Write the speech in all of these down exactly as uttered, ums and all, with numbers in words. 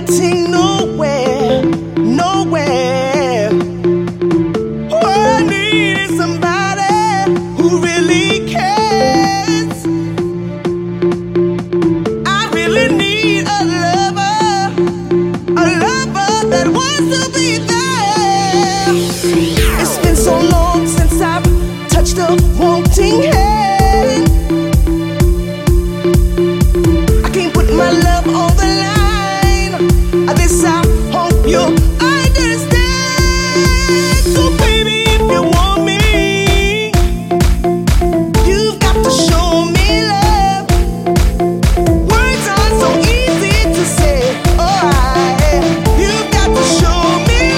getting nowhere, nowhere. All I need is somebody who really cares. I really need a lover, a lover that wants to be there. It's been so long since I've touched a wanting hand. I can't put my love on the line. This I hope you understand. So baby, if you want me, you've got to show me love. Words aren't so easy to say. Oh, I, you've got to show me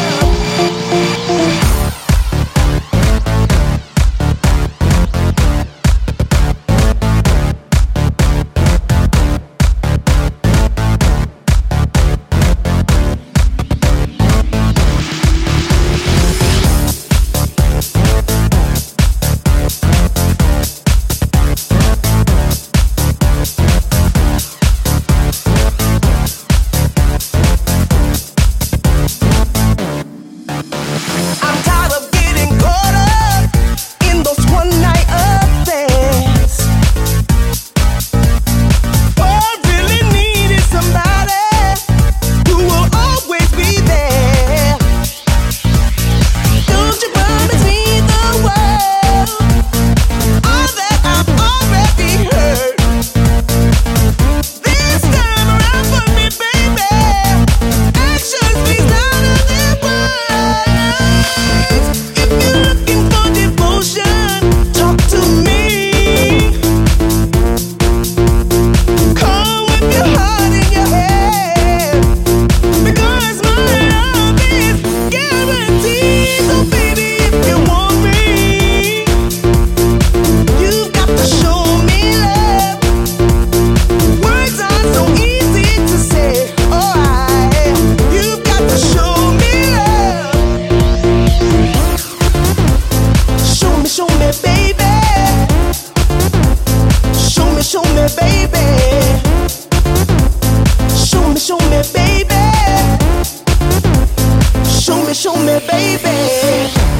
show me, baby. Show me, show me, baby.